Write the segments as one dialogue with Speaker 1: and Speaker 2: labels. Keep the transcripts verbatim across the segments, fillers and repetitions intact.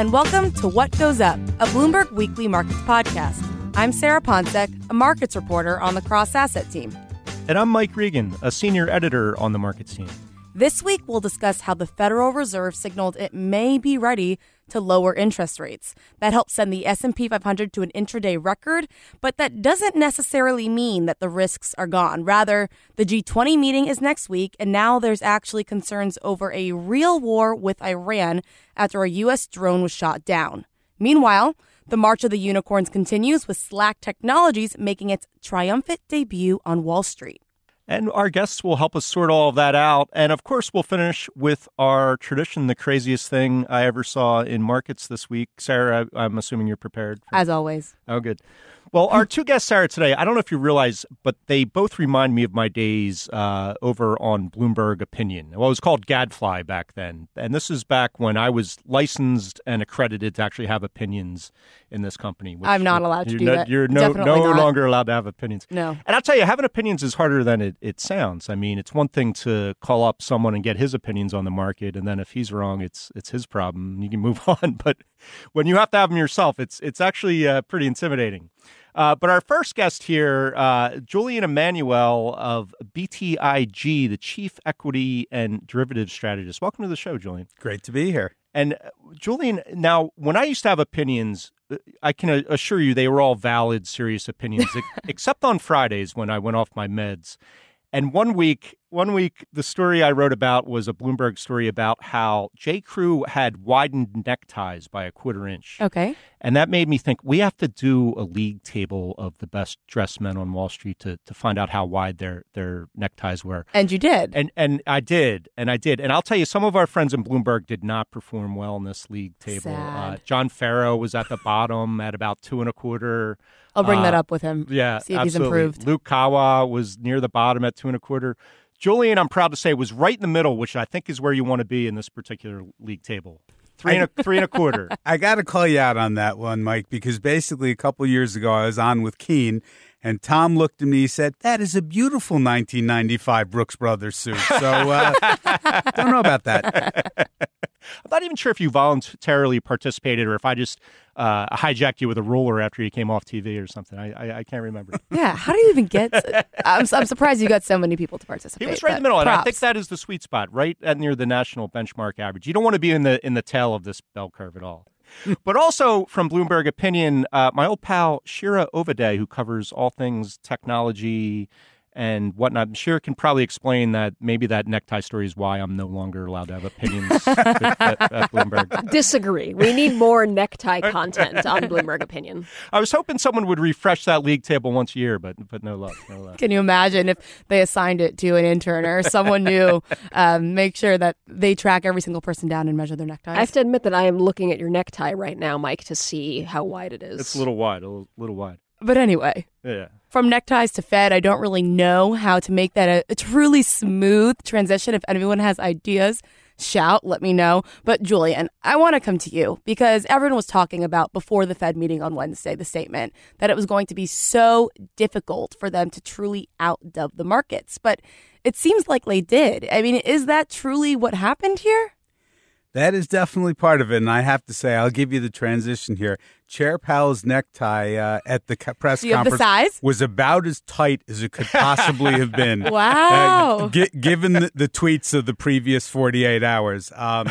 Speaker 1: and welcome to What Goes Up, a Bloomberg Weekly Markets podcast. I'm Sarah Ponczek, a markets reporter on the Cross Asset team.
Speaker 2: And I'm Mike Regan, a senior editor on the markets team.
Speaker 1: This week, we'll discuss how the Federal Reserve signaled it may be ready to lower interest rates. That helped send the S and P five hundred to an intraday record, but that doesn't necessarily mean that the risks are gone. Rather, the G twenty meeting is next week, and now there's actually concerns over a real war with Iran after a U S drone was shot down. Meanwhile, the March of the Unicorns continues, with Slack Technologies making its triumphant debut on Wall Street.
Speaker 2: And our guests will help us sort all of that out. And of course, we'll finish with our tradition, the craziest thing I ever saw in markets this week. Sarah, I'm assuming you're prepared. For...
Speaker 1: As always.
Speaker 2: Oh, good. Well, our two guests, Sarah, today, I don't know if you realize, but they both remind me of my days uh, over on Bloomberg Opinion. Well, it was called Gadfly back then. And this is back when I was licensed and accredited to actually have opinions in this company. Which
Speaker 1: I'm not allowed to do
Speaker 2: no,
Speaker 1: that.
Speaker 2: You're no, no longer allowed to have opinions.
Speaker 1: No.
Speaker 2: And I'll tell you, having opinions is harder than it, it sounds. I mean, it's one thing to call up someone and get his opinions on the market, and then if he's wrong, it's it's his problem. You can move on. But when you have to have them yourself, it's, it's actually uh, pretty intimidating. Uh, but our first guest here, uh, Julian Emanuel of B T I G, the Chief Equity and Derivatives Strategist. Welcome to the show, Julian.
Speaker 3: Great to be here.
Speaker 2: And uh, Julian, now, when I used to have opinions, I can assure you they were all valid, serious opinions, except on Fridays when I went off my meds. And one week, one week, the story I wrote about was a Bloomberg story about how J. Crew had widened neckties by a quarter inch.
Speaker 1: Okay.
Speaker 2: And that made me think we have to do a league table of the best dressed men on Wall Street to, to find out how wide their, their neckties were.
Speaker 1: And you did.
Speaker 2: And and I did. And I did. And I'll tell you, some of our friends in Bloomberg did not perform well in this league table.
Speaker 1: Sad.
Speaker 2: Uh, John Farrow was at the bottom at about two and a quarter.
Speaker 1: I'll bring
Speaker 2: uh,
Speaker 1: that up with him.
Speaker 2: Yeah,
Speaker 1: See if
Speaker 2: absolutely.
Speaker 1: he's improved.
Speaker 2: Luke Kawa was near the bottom at two and a quarter. Julian, I'm proud to say, was right in the middle, which I think is where you want to be in this particular league table. Three and a, three and a quarter.
Speaker 3: I got to call you out on that one, Mike, because basically a couple years ago I was on with Keene, and Tom looked at me and said, "That is a beautiful nineteen ninety-five Brooks Brothers suit." So uh, don't know about that.
Speaker 2: I'm not even sure if you voluntarily participated or if I just uh, hijacked you with a ruler after you came off T V or something. I I, I can't remember.
Speaker 1: Yeah, how do you even get... I'm, I'm surprised you got so many people to participate.
Speaker 2: He was right in the middle,
Speaker 1: Props.
Speaker 2: and I think that is the sweet spot, right at near the national benchmark average. You don't want to be in the in the tail of this bell curve at all. But also from Bloomberg Opinion, uh, my old pal Shira Ovide, who covers all things technology and whatnot. Shira can probably explain that maybe that necktie story is why I'm no longer allowed to have opinions at, at, at Bloomberg.
Speaker 4: Disagree. We need more necktie content on Bloomberg Opinion.
Speaker 2: I was hoping someone would refresh that league table once a year, but but no luck. No luck.
Speaker 1: Can you imagine if they assigned it to an intern or someone new? Um, make sure that they track every single person down and measure their neckties.
Speaker 4: I have to admit that I am looking at your necktie right now, Mike, to see how wide it is.
Speaker 2: It's a little wide, a little, little wide.
Speaker 1: But anyway.
Speaker 2: Yeah.
Speaker 1: From neckties to Fed, I don't really know how to make that a, a truly smooth transition. If anyone has ideas, shout, let me know. But Julian, I want to come to you because everyone was talking about before the Fed meeting on Wednesday, the statement that it was going to be so difficult for them to truly outdub the markets. But it seems like they did. I mean, is that truly what happened here?
Speaker 3: That is definitely part of it, and I have to say, I'll give you the transition here. Chair Powell's necktie uh, at the co- press
Speaker 1: Do you have
Speaker 3: conference
Speaker 1: the size?
Speaker 3: was about as tight as it could possibly have been.
Speaker 1: Wow.
Speaker 3: Uh, g- given the, the tweets of the previous forty-eight hours. Um,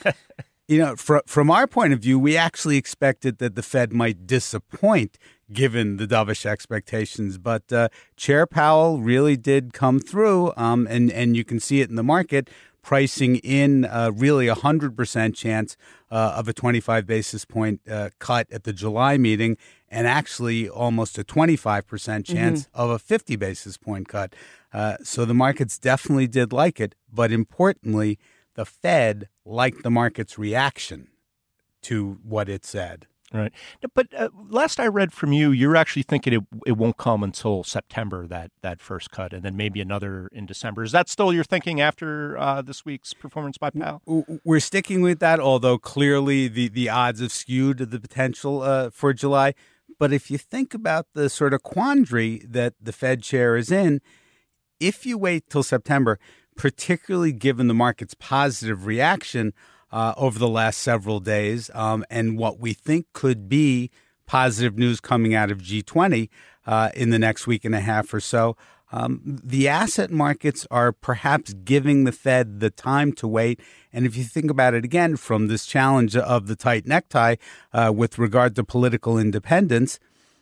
Speaker 3: you know, fr- from our point of view, we actually expected that the Fed might disappoint given the dovish expectations. But uh, Chair Powell really did come through, um, and, and you can see it in the market, pricing in uh, really a one hundred percent chance uh, of a twenty-five basis point uh, cut at the July meeting, and actually almost a twenty-five percent chance mm-hmm. of a fifty basis point cut. Uh, so the markets definitely did like it. But importantly, the Fed liked the market's reaction to what it said.
Speaker 2: Right. But uh, last I read from you, you're actually thinking it it won't come until September, that, that first cut, and then maybe another in December. Is that still your thinking after uh, this week's performance by Powell?
Speaker 3: We're sticking with that, although clearly the, the odds have skewed to the potential uh, for July. But if you think about the sort of quandary that the Fed chair is in, if you wait till September, particularly given the market's positive reaction, uh, over the last several days, um, and what we think could be positive news coming out of G twenty uh, in the next week and a half or so. Um, the asset markets are perhaps giving the Fed the time to wait. And if you think about it again from this challenge of the tight necktie uh, with regard to political independence,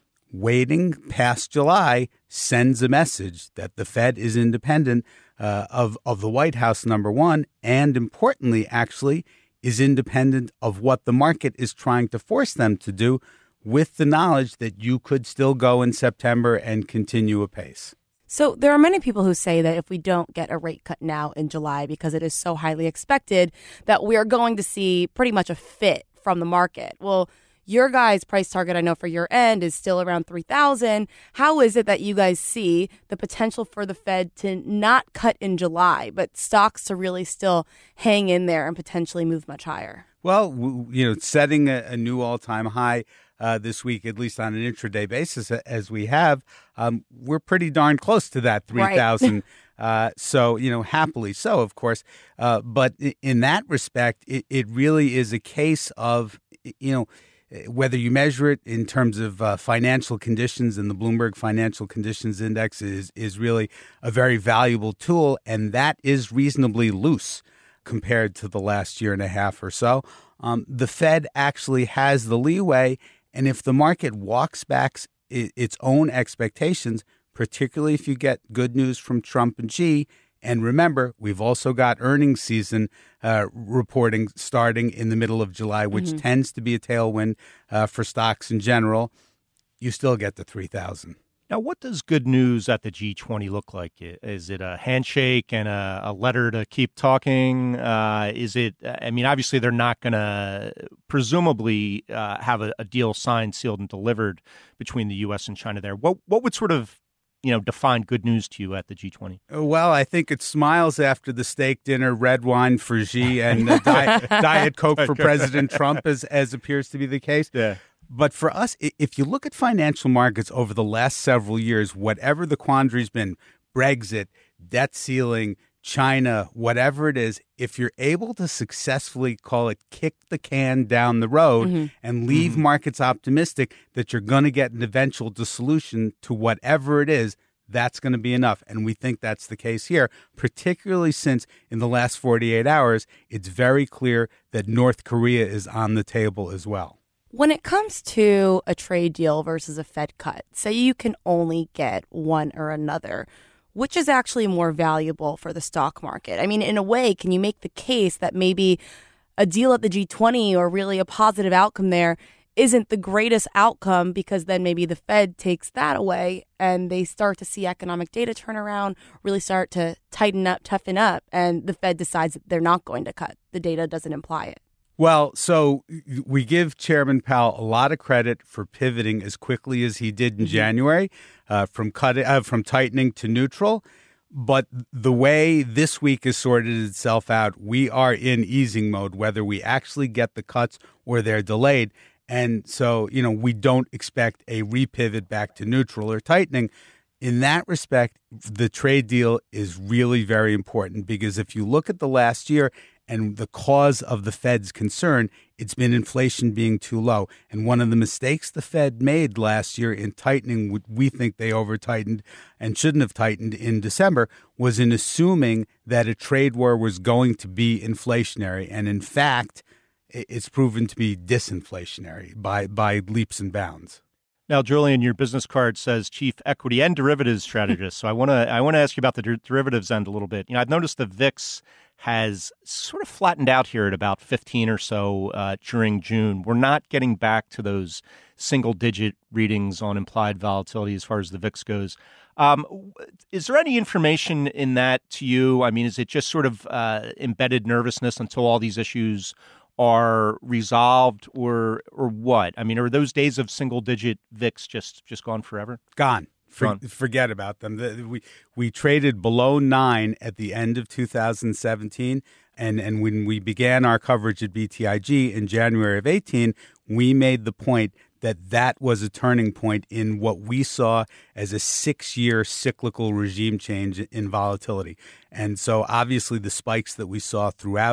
Speaker 3: waiting past July sends a message that the Fed is independent uh, of, of the White House, number one, and importantly, actually, is independent of what the market is trying to force them to do, with the knowledge that you could still go in September and continue apace.
Speaker 1: So there are many people who say that if we don't get a rate cut now in July, because it is so highly expected, that we are going to see pretty much a fit from the market. Well, your guys' price target, I know for your end, is still around three thousand. How is it that you guys see the potential for the Fed to not cut in July, but stocks to really still hang in there and potentially move much higher?
Speaker 3: Well, you know, setting a, a new all-time high Uh, this week, at least on an intraday basis, as we have, um, we're pretty darn close to that three thousand. Right. uh, so, you know, happily so, of course. Uh, but in that respect, it, it really is a case of, you know, whether you measure it in terms of uh, financial conditions, and the Bloomberg Financial Conditions Index is, is really a very valuable tool, and that is reasonably loose compared to the last year and a half or so. Um, the Fed actually has the leeway. And if the market walks back its own expectations, particularly if you get good news from Trump and Xi, and remember, we've also got earnings season uh, reporting starting in the middle of July, which mm-hmm. tends to be a tailwind uh, for stocks in general, you still get the three thousand.
Speaker 2: Now, what does good news at the G twenty look like? Is it a handshake and a, a letter to keep talking? Uh, is it, I mean, obviously they're not going to presumably uh, have a, a deal signed, sealed, and delivered between the U S and China there. What what would sort of, you know, define good news to you at the G twenty?
Speaker 3: Well, I think it's smiles after the steak dinner, red wine for Xi, and uh, Diet, Diet Coke for President Trump, as, as appears to be the case.
Speaker 2: Yeah.
Speaker 3: But for us, if you look at financial markets over the last several years, whatever the quandary's been, Brexit, debt ceiling, China, whatever it is, if you're able to successfully, call it, kick the can down the road mm-hmm. and leave mm-hmm. markets optimistic that you're going to get an eventual dissolution to whatever it is, that's going to be enough. And we think that's the case here, particularly since in the last forty-eight hours, it's very clear that North Korea is on the table as well.
Speaker 1: When it comes to a trade deal versus a Fed cut, say you can only get one or another, which is actually more valuable for the stock market? I mean, in a way, can you make the case that maybe a deal at the G twenty or really a positive outcome there isn't the greatest outcome, because then maybe the Fed takes that away and they start to see economic data turn around, really start to tighten up, toughen up, and the Fed decides that they're not going to cut. The data doesn't imply it.
Speaker 3: Well, so we give Chairman Powell a lot of credit for pivoting as quickly as he did in mm-hmm. January, uh, from cut, uh, from tightening to neutral. But the way this week has sorted itself out, we are in easing mode, whether we actually get the cuts or they're delayed. And so, you know, we don't expect a repivot back to neutral or tightening. In that respect, the trade deal is really very important, because if you look at the last year and the cause of the Fed's concern, it's been inflation being too low. And one of the mistakes the Fed made last year in tightening, we think they over-tightened and shouldn't have tightened in December, was in assuming that a trade war was going to be inflationary. And in fact, it's proven to be disinflationary by, by leaps and bounds.
Speaker 2: Now, Julian, your business card says Chief Equity and Derivatives Strategist. So I want to I want to ask you about the der- derivatives end a little bit. You know, I've noticed the V I X has sort of flattened out here at about fifteen or so uh, during June. We're not getting back to those single-digit readings on implied volatility as far as the V I X goes. Um, is there any information in that to you? I mean, is it just sort of uh, embedded nervousness until all these issues are resolved, or or what? I mean, are those days of single-digit V I X just, just gone forever?
Speaker 3: Gone. For, forget about them. The, we we traded below nine at the end of two thousand seventeen, and, and when we began our coverage at B T I G in January of eighteen, we made the point that that was a turning point in what we saw as a six-year cyclical regime change in volatility. And so obviously the spikes that we saw throughout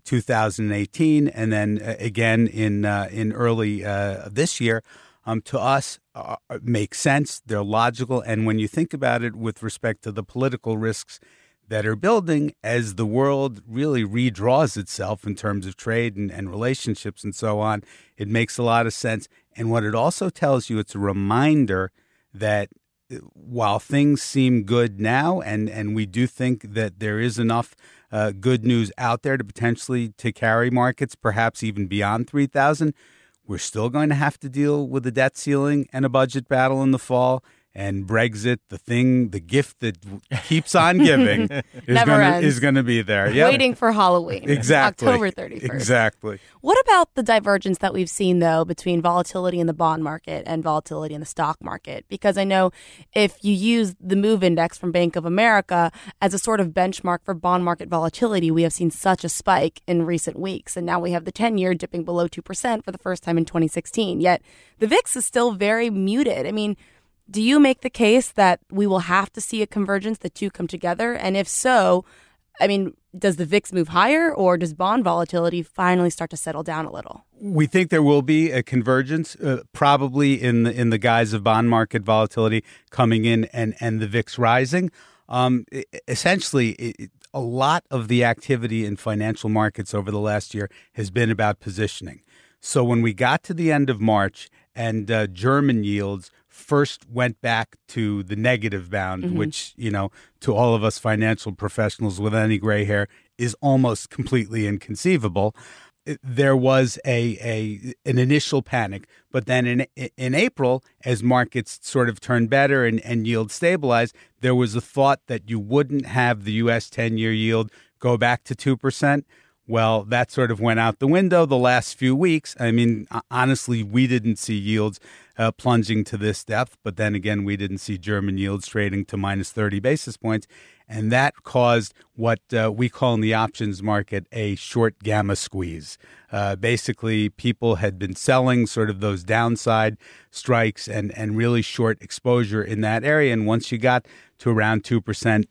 Speaker 3: two thousand eighteen, and then uh, again in uh, in early uh, this year, um, to us uh, make sense. They're logical, and when you think about it with respect to the political risks that are building as the world really redraws itself in terms of trade and, and relationships and so on, it makes a lot of sense. And what it also tells you, it's a reminder that while things seem good now, and, and we do think that there is enough uh, good news out there to potentially to carry markets, perhaps even beyond three thousand, we're still going to have to deal with a debt ceiling and a budget battle in the fall. And Brexit, the thing, the gift that keeps on giving, is
Speaker 1: Never
Speaker 3: gonna,
Speaker 1: ends.
Speaker 3: is going to be there. Yep.
Speaker 1: Waiting for Halloween.
Speaker 3: Exactly.
Speaker 1: October thirty-first.
Speaker 3: Exactly.
Speaker 1: What about the divergence that we've seen, though, between volatility in the bond market and volatility in the stock market? Because I know if you use the MOVE Index from Bank of America as a sort of benchmark for bond market volatility, we have seen such a spike in recent weeks. And now we have the ten-year dipping below two percent for the first time in twenty sixteen. Yet the V I X is still very muted. I mean, do you make the case that we will have to see a convergence, the two come together? And if so, I mean, does the V I X move higher, or does bond volatility finally start to settle down a little?
Speaker 3: We think there will be a convergence, uh, probably in the in the guise of bond market volatility coming in and, and the V I X rising. Um, essentially, it, a lot of the activity in financial markets over the last year has been about positioning. So when we got to the end of March and uh, German yields first went back to the negative bound, mm-hmm. which, you know, to all of us financial professionals with any gray hair is almost completely inconceivable. There was a, a an initial panic, but then in in April, as markets sort of turned better and, and yields stabilized, there was a thought that you wouldn't have the U S ten-year yield go back to two percent. Well, that sort of went out the window the last few weeks. I mean, honestly, we didn't see yields uh, plunging to this depth, but then again, we didn't see German yields trading to minus thirty basis points. And that caused what uh, we call in the options market a short gamma squeeze. Uh, basically, people had been selling sort of those downside strikes and, and really short exposure in that area. And once you got to around two percent,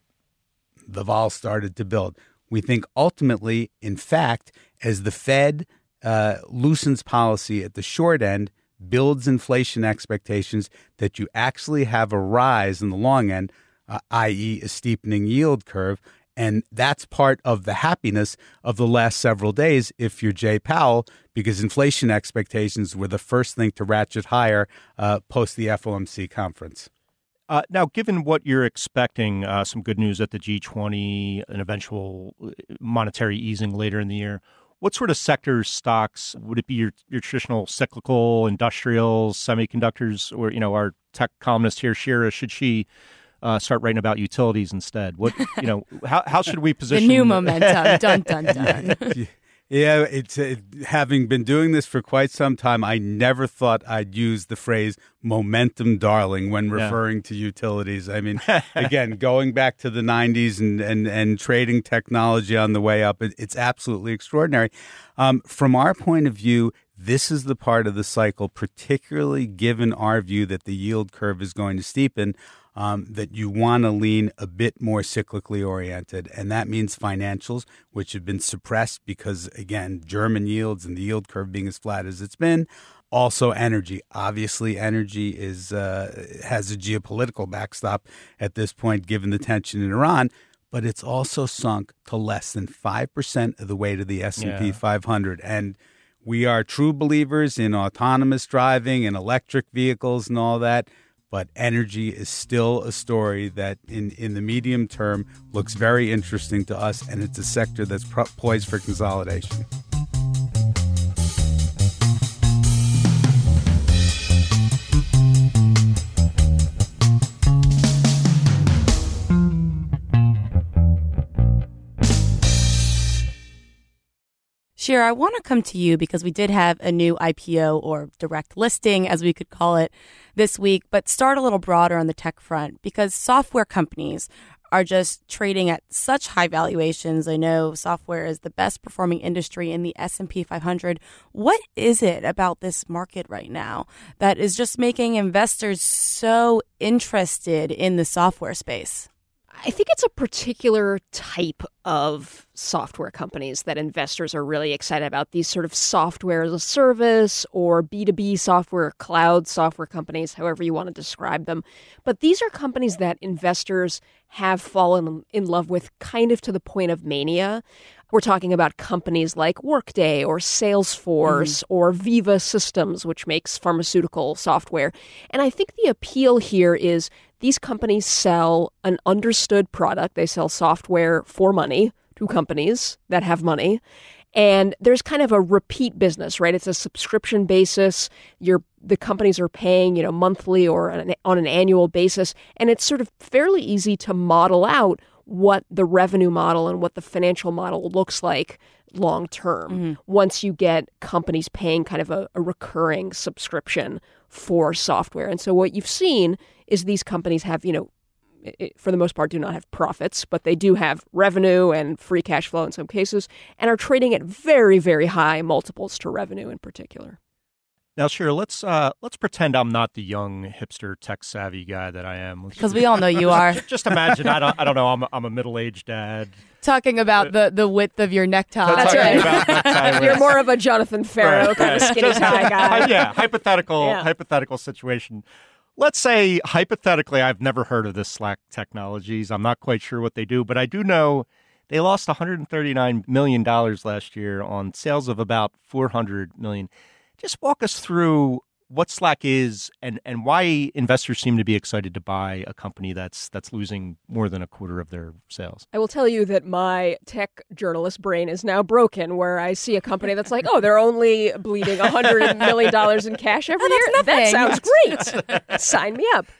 Speaker 3: the vol started to build. We think ultimately, in fact, as the Fed uh, loosens policy at the short end, builds inflation expectations, that you actually have a rise in the long end, uh, that is a steepening yield curve. And that's part of the happiness of the last several days if you're Jay Powell, because inflation expectations were the first thing to ratchet higher uh, post the F O M C conference.
Speaker 2: Uh, now, given what you're expecting, uh, some good news at the G twenty, an eventual monetary easing later in the year, what sort of sectors, stocks, would it be your, your traditional cyclical, industrials, semiconductors, or, you know, our tech columnist here, Shira, should she uh, start writing about utilities instead? What, you know, how how should we position
Speaker 1: the new momentum? Dun dun dun.
Speaker 3: Yeah, it's it, having been doing this for quite some time, I never thought I'd use the phrase momentum darling when referring yeah. to utilities. I mean, again, going back to the nineties and, and, and trading technology on the way up, it, it's absolutely extraordinary. Um, from our point of view, this is the part of the cycle, particularly given our view that the yield curve is going to steepen, Um, that you want to lean a bit more cyclically oriented. And that means financials, which have been suppressed because, again, German yields and the yield curve being as flat as it's been. Also energy. Obviously, energy is uh, has a geopolitical backstop at this point, given the tension in Iran. But it's also sunk to less than five percent of the way to the S and P yeah. five hundred. And we are true believers in autonomous driving and electric vehicles and all that. But energy is still a story that in, in the medium term looks very interesting to us, and it's a sector that's pro- poised for consolidation.
Speaker 1: Shira, I want to come to you because we did have a new I P O, or direct listing, as we could call it, this week, but start a little broader on the tech front, because software companies are just trading at such high valuations. I know software is the best performing industry in the S and P five hundred. What is it about this market right now that is just making investors so interested in the software space?
Speaker 4: I think it's a particular type of software companies that investors are really excited about. These sort of software as a service or B two B software, cloud software companies, however you want to describe them. But these are companies that investors have fallen in love with kind of to the point of mania. We're talking about companies like Workday or Salesforce mm-hmm. or Veeva Systems, which makes pharmaceutical software. And I think the appeal here is these companies sell an understood product. They sell software for money to companies that have money. And there's kind of a repeat business, right? It's a subscription basis. You're, the companies are paying, you know, monthly or on an, on an annual basis. And it's sort of fairly easy to model out what the revenue model and what the financial model looks like long term mm-hmm. once you get companies paying kind of a, a recurring subscription for software. And so what you've seen is these companies have, you know, it, for the most part, do not have profits, but they do have revenue and free cash flow in some cases and are trading at very, very high multiples to revenue in particular.
Speaker 2: Now, sure, let's uh, let's pretend I'm not the young hipster tech savvy guy that I am.
Speaker 1: Because we all know you are.
Speaker 2: Just imagine, I don't, I don't know, I'm a, I'm a middle-aged dad.
Speaker 1: Talking about the, the width of your necktie.
Speaker 4: That's right. You're more of a Jonathan Farrow right, kind right. of skinny tie guy.
Speaker 2: Yeah, hypothetical,
Speaker 4: yeah.
Speaker 2: hypothetical situation. Let's say, hypothetically, I've never heard of this Slack Technologies. I'm not quite sure what they do, but I do know they lost one hundred thirty-nine million dollars last year on sales of about four hundred million dollars. Just walk us through what Slack is and, and why investors seem to be excited to buy a company that's that's losing more than a quarter of their sales.
Speaker 4: I will tell you that my tech journalist brain is now broken where I see a company that's like, oh, they're only bleeding one hundred million dollars in cash every
Speaker 1: oh,
Speaker 4: year. That sounds great. Sign me up.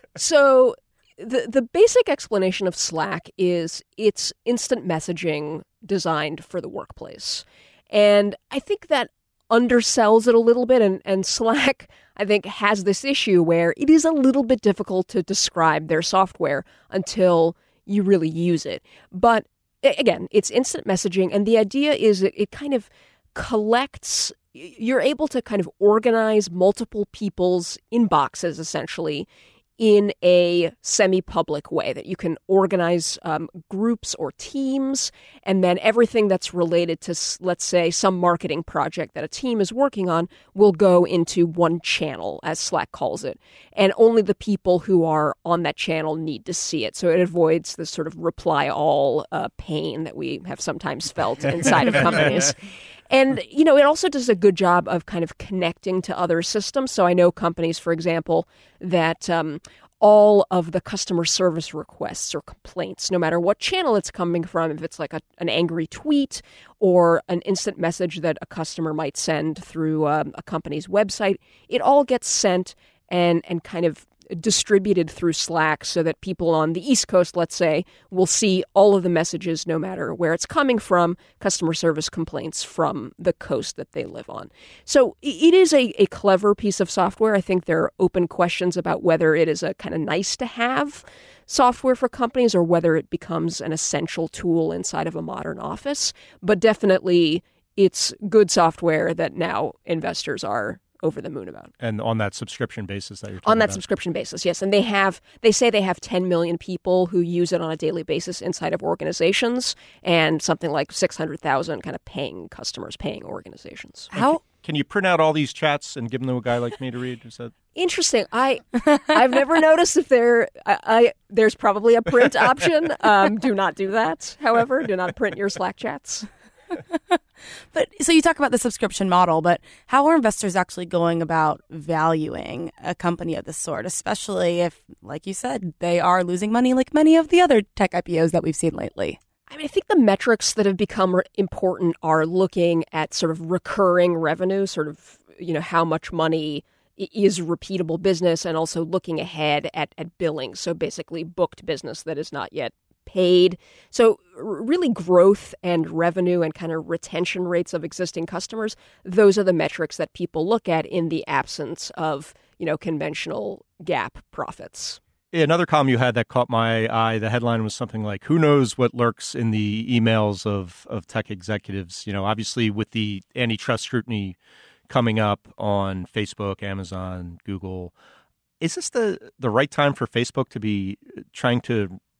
Speaker 4: So the the basic explanation of Slack is it's instant messaging designed for the workplace. And I think that undersells it a little bit, and, and Slack, I think, has this issue where it is a little bit difficult to describe their software until you really use it. But again, it's instant messaging, and the idea is that it kind of collects, you're able to kind of organize multiple people's inboxes, essentially, in a semi-public way, that you can organize um, groups or teams, and then everything that's related to, let's say, some marketing project that a team is working on will go into one channel, as Slack calls it. And only the people who are on that channel need to see it. So it avoids the sort of reply all uh, pain that we have sometimes felt inside of companies. And, you know, it also does a good job of kind of connecting to other systems. So I know companies, for example, that um, all of the customer service requests or complaints, no matter what channel it's coming from, if it's like a, an angry tweet or an instant message that a customer might send through um, a company's website, it all gets sent and and kind of distributed through Slack so that people on the East Coast, let's say, will see all of the messages no matter where it's coming from, customer service complaints from the coast that they live on. So it is a, a clever piece of software. I think there are open questions about whether it is a kind of nice to have software for companies or whether it becomes an essential tool inside of a modern office. But definitely it's good software that now investors are over the moon about.
Speaker 2: And on that subscription basis that you're talking
Speaker 4: On that
Speaker 2: about.
Speaker 4: subscription basis, yes. And they have, they say they have ten million people who use it on a daily basis inside of organizations and something like six hundred thousand kind of paying customers, paying organizations.
Speaker 1: How
Speaker 2: Can you print out all these chats and give them to a guy like me to read? Is that...
Speaker 4: Interesting. I, I've never noticed if there, I, I there's probably a print option. Um, do not do that, however. Do not print your Slack chats.
Speaker 1: But so you talk about the subscription model, but how are investors actually going about valuing a company of this sort, especially if, like you said, they are losing money like many of the other tech I P Os that we've seen lately?
Speaker 4: I mean, I think the metrics that have become re- important are looking at sort of recurring revenue, sort of, you know, how much money is repeatable business, and also looking ahead at, at billing. So basically booked business that is not yet paid. So really growth and revenue and kind of retention rates of existing customers, those are the metrics that people look at in the absence of, you know, conventional GAAP profits.
Speaker 2: Yeah, another column you had that caught my eye, the headline was something like, who knows what lurks in the emails of, of tech executives? You know, obviously with the antitrust scrutiny coming up on Facebook, Amazon, Google, is this the, the right time for Facebook to be trying to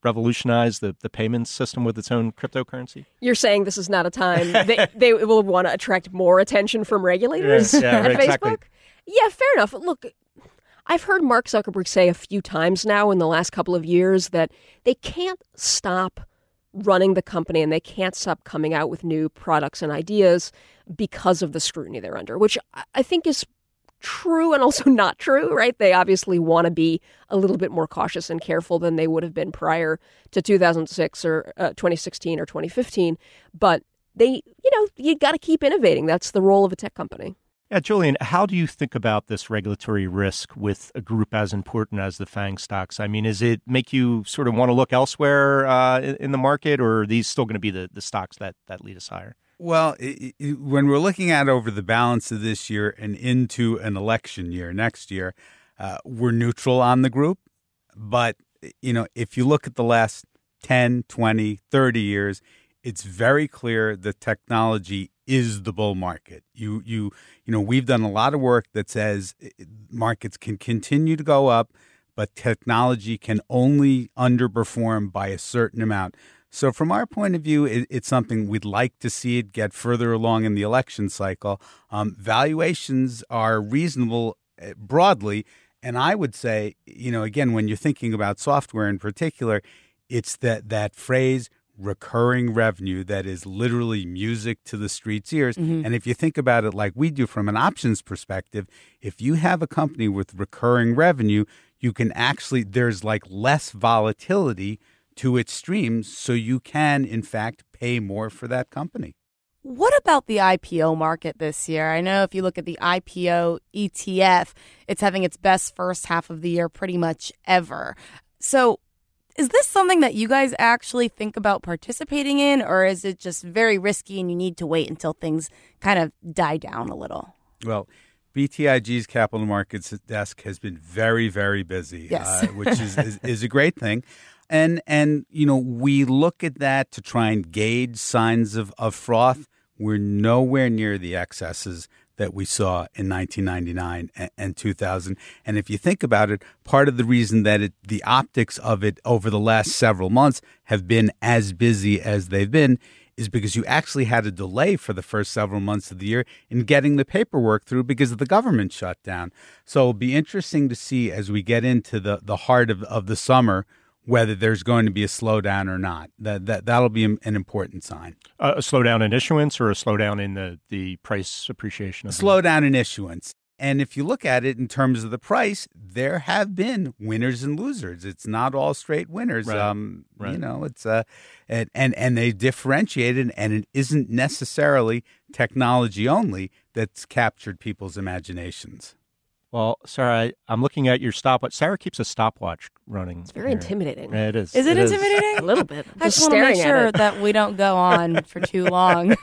Speaker 2: revolutionize the, the payments system with its own cryptocurrency?
Speaker 4: You're saying this is not a time they, they will want to attract more attention from regulators
Speaker 2: Yeah, yeah,
Speaker 4: at
Speaker 2: right,
Speaker 4: Facebook?
Speaker 2: exactly.
Speaker 4: Yeah, fair enough. Look, I've heard Mark Zuckerberg say a few times now in the last couple of years that they can't stop running the company and they can't stop coming out with new products and ideas because of the scrutiny they're under, which I think is true and also not true, right? They obviously want to be a little bit more cautious and careful than they would have been prior to two thousand six or uh, twenty sixteen or twenty fifteen. But they, you know, you got to keep innovating. That's the role of a tech company.
Speaker 2: Yeah, Julian, how do you think about this regulatory risk with a group as important as the FANG stocks? I mean, does it make you sort of want to look elsewhere uh, in the market, or are these still going to be the, the stocks that, that lead us higher?
Speaker 3: Well, it, it, when we're looking at over the balance of this year and into an election year next year, uh, we're neutral on the group. But, you know, if you look at the last ten, twenty, thirty years, it's very clear that technology is the bull market. You, you, you know, we've done a lot of work that says markets can continue to go up, but technology can only underperform by a certain amount. So from our point of view, it, it's something we'd like to see it get further along in the election cycle. Um, valuations are reasonable broadly. And I would say, you know, again, when you're thinking about software in particular, it's that, that phrase, recurring revenue, that is literally music to the street's ears. Mm-hmm. And if you think about it like we do from an options perspective, if you have a company with recurring revenue, you can actually, there's like less volatility to its streams, so you can, in fact, pay more for that company.
Speaker 1: What about the I P O market this year? I know if you look at the I P O E T F, it's having its best first half of the year pretty much ever. So is this something that you guys actually think about participating in, or is it just very risky and you need to wait until things kind of die down a little?
Speaker 3: Well, B T I G's capital markets desk has been very, very busy,
Speaker 1: yes.
Speaker 3: uh, which is, is, is a great thing. And, and you know, we look at that to try and gauge signs of, of froth. We're nowhere near the excesses that we saw in nineteen ninety-nine and, and two thousand. And if you think about it, part of the reason that it, the optics of it over the last several months have been as busy as they've been is because you actually had a delay for the first several months of the year in getting the paperwork through because of the government shutdown. So it'll be interesting to see as we get into the, the heart of, of the summer whether there's going to be a slowdown or not. That, that, that'll be an important sign.
Speaker 2: Uh, a slowdown in issuance or a slowdown in the, the price appreciation? Of
Speaker 3: slowdown in issuance. And if you look at it in terms of the price, there have been winners and losers. It's not all straight winners.
Speaker 2: Right.
Speaker 3: Um,
Speaker 2: right.
Speaker 3: You know, it's uh, and, and, and they differentiated, and it isn't necessarily technology only that's captured people's imaginations.
Speaker 2: Well, Sarah, I, I'm looking at your stopwatch. Sarah keeps a stopwatch running.
Speaker 4: It's very
Speaker 2: here.
Speaker 4: intimidating.
Speaker 2: It is.
Speaker 1: Is it,
Speaker 2: it
Speaker 1: intimidating?
Speaker 2: Is.
Speaker 4: A little bit. I'm
Speaker 1: I
Speaker 4: just
Speaker 1: just want to
Speaker 4: staring
Speaker 1: make sure
Speaker 4: at it.
Speaker 1: that we don't go on for too long.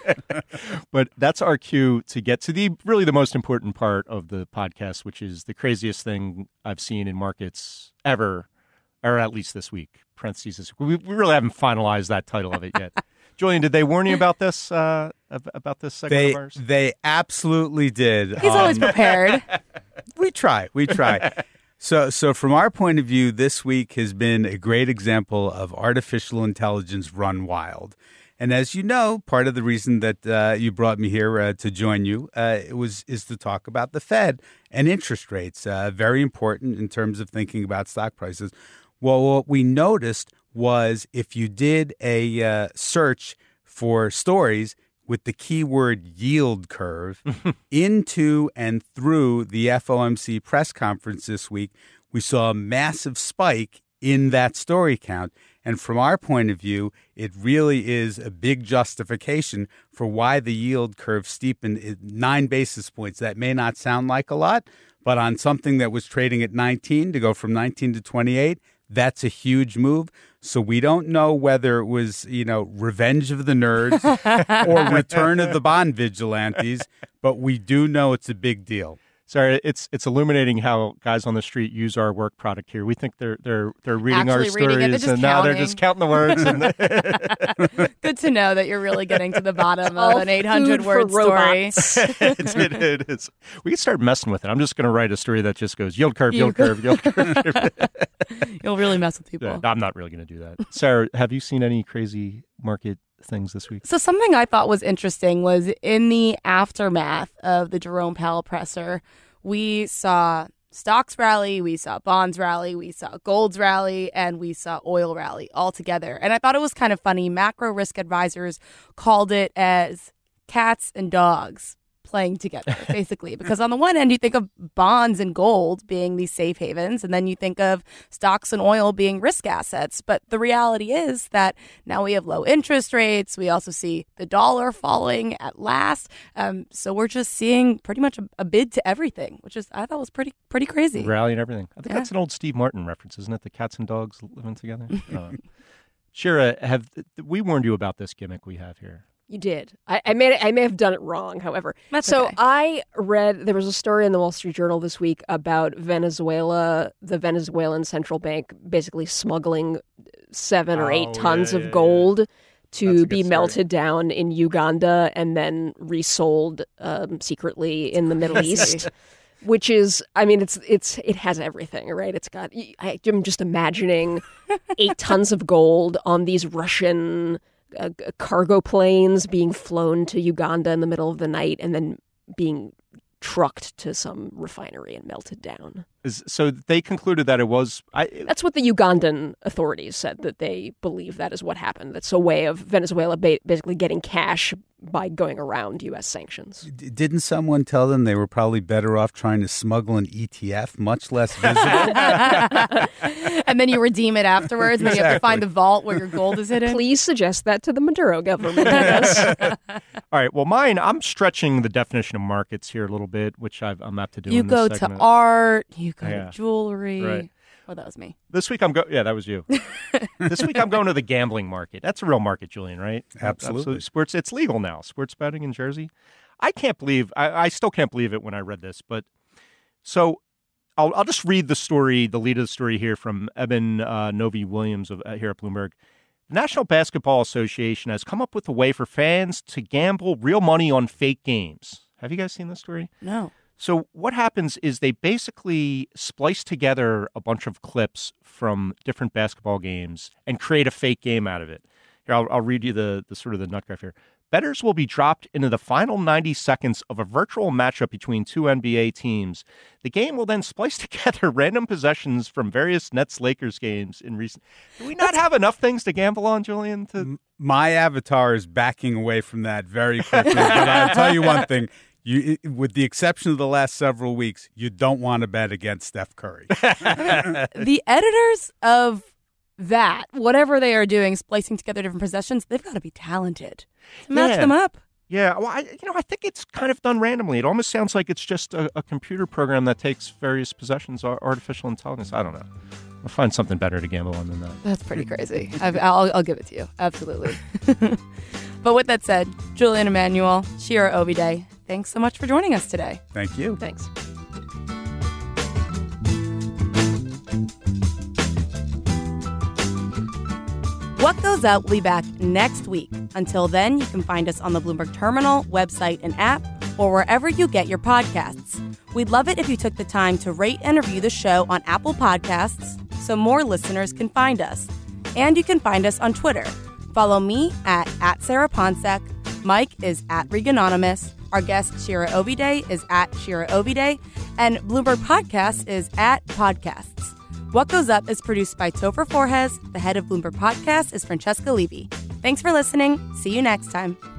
Speaker 2: But that's our cue to get to the really the most important part of the podcast, which is the craziest thing I've seen in markets ever, or at least this week. Parentheses. We, we really haven't finalized that title of it yet. Julian, did they warn you about this? Uh, about this segment
Speaker 3: They
Speaker 2: of ours?
Speaker 3: they absolutely did.
Speaker 1: He's
Speaker 3: Um,
Speaker 1: always prepared.
Speaker 3: We try. We try. So, so from our point of view, this week has been a great example of artificial intelligence run wild. And as you know, part of the reason that uh, you brought me here uh, to join you uh, it was is to talk about the Fed and interest rates. Uh, very important in terms of thinking about stock prices. Well, what we noticed was if you did a uh, search for stories with the keyword yield curve into and through the F O M C press conference this week, we saw a massive spike in that story count. And from our point of view, it really is a big justification for why the yield curve steepened nine basis points. That may not sound like a lot, but on something that was trading at nineteen to go from nineteen to twenty-eight, that's a huge move. So we don't know whether it was, you know, revenge of the nerds or return of the bond vigilantes, but we do know it's a big deal.
Speaker 2: Sorry, it's it's illuminating how guys on the street use our work product here. We think they're they're they're reading
Speaker 1: Actually
Speaker 2: our
Speaker 1: reading it, they're
Speaker 2: stories,
Speaker 1: just
Speaker 2: and now they're
Speaker 1: counting.
Speaker 2: just counting the words. And
Speaker 1: Good to know that you're really getting to the bottom of
Speaker 4: All
Speaker 1: an eight hundred
Speaker 4: food
Speaker 1: word
Speaker 4: for
Speaker 1: story.
Speaker 4: robots.
Speaker 2: it's, it, it is. We can start messing with it. I'm just going to write a story that just goes yield curve, yield,
Speaker 1: Yield
Speaker 2: curve, yield curve.
Speaker 1: You'll really mess with people.
Speaker 2: Yeah, I'm not really going to do that. Sarah, have you seen any crazy market things this week?
Speaker 1: So something I thought was interesting was in the aftermath of the Jerome Powell presser, we saw stocks rally, we saw bonds rally, we saw golds rally, and we saw oil rally all together. And I thought it was kind of funny. Macro risk advisors called it as cats and dogs playing together, basically. Because on the one end, you think of bonds and gold being these safe havens, and then you think of stocks and oil being risk assets. But the reality is that now we have low interest rates. We also see the dollar falling at last. Um, so we're just seeing pretty much a, a bid to everything, which is I thought was pretty pretty crazy.
Speaker 2: Rally and everything. I think
Speaker 1: Yeah.
Speaker 2: that's an old Steve Martin reference, isn't it? The cats and dogs living together. uh, Shira, have we warned you about this gimmick we have here?
Speaker 4: You did. I, I may I may have done it wrong, however.
Speaker 1: That's
Speaker 4: so
Speaker 1: okay.
Speaker 4: I read there was a story in the Wall Street Journal this week about Venezuela, the Venezuelan central bank basically smuggling seven or eight
Speaker 2: Oh,
Speaker 4: tons
Speaker 2: yeah,
Speaker 4: of
Speaker 2: yeah,
Speaker 4: gold
Speaker 2: That's
Speaker 4: to
Speaker 2: a good
Speaker 4: be
Speaker 2: story.
Speaker 4: melted down in Uganda and then resold um, secretly in the Middle East. Which is, I mean, it's it's it has everything, right? It's got. I, I'm just imagining eight tons of gold on these Russian uh, cargo planes being flown to Uganda in the middle of the night and then being trucked to some refinery and melted down.
Speaker 2: Is, so they concluded that it was. I,
Speaker 4: That's what the Ugandan authorities said, that they believe that is what happened. That's a way of Venezuela ba- basically getting cash by going around U S sanctions.
Speaker 3: D- Didn't someone tell them they were probably better off trying to smuggle an E T F, much less visible?
Speaker 1: And then you redeem it afterwards, and then you have to
Speaker 3: Exactly.
Speaker 1: find the vault where your gold is hidden.
Speaker 4: Please suggest that to the Maduro government, I guess.
Speaker 2: all right. Well, mine. I'm stretching the definition of markets here a little bit, which I've, I'm apt to do.
Speaker 1: You
Speaker 2: in this
Speaker 1: go to
Speaker 2: segment.
Speaker 1: art, you go
Speaker 2: Yeah.
Speaker 1: to jewelry.
Speaker 2: Right.
Speaker 1: Well, that was me.
Speaker 2: This week I'm going. Yeah, that was you. This week I'm going to the gambling market. That's a real market, Julian, right?
Speaker 3: Absolutely.
Speaker 2: Sports. It's legal now. Sports betting in Jersey. I can't believe. I, I still can't believe it when I read this. But so I'll I'll just read the story, the lead of the story here from Eben uh, Novi Williams of uh, here at Bloomberg. The National Basketball Association has come up with a way for fans to gamble real money on fake games. Have you guys seen this story?
Speaker 1: No.
Speaker 2: So what happens is they basically splice together a bunch of clips from different basketball games and create a fake game out of it. Here, I'll, I'll read you the, the sort of the nut graph here. Bettors will be dropped into the final ninety seconds of a virtual matchup between two N B A teams. The game will then splice together random possessions from various Nets-Lakers games in recent... Do we not have enough things to gamble on, Julian? To...
Speaker 3: My avatar is backing away from that very quickly. But I'll tell you one thing. You, with the exception of the last several weeks, you don't want to bet against Steph Curry.
Speaker 1: The editors of that, whatever they are doing, splicing together different possessions, they've got to be talented to match
Speaker 2: Yeah.
Speaker 1: them up.
Speaker 2: Yeah, well, I, you know, I think it's kind of done randomly. It almost sounds like it's just a, a computer program that takes various possessions, ar- artificial intelligence. I don't know. I'll find something better to gamble on than that.
Speaker 1: That's pretty crazy. I've, I'll, I'll give it to you. Absolutely. But with that said, Julian Emanuel, Shira Ovide, thanks so much for joining us today.
Speaker 3: Thank you.
Speaker 4: Thanks.
Speaker 1: What Goes Up will be back next week. Until then, you can find us on the Bloomberg Terminal, website, and app, or wherever you get your podcasts. We'd love it if you took the time to rate and review the show on Apple Podcasts so more listeners can find us. And you can find us on Twitter. Follow me at, at Sarah Ponsek. Mike is at Reganonymous. Our guest, Shira Ovide, is at Shira Ovide. And Bloomberg Podcast is at Podcasts. What Goes Up is produced by Topher Forhes. The head of Bloomberg Podcast is Francesca Levy. Thanks for listening. See you next time.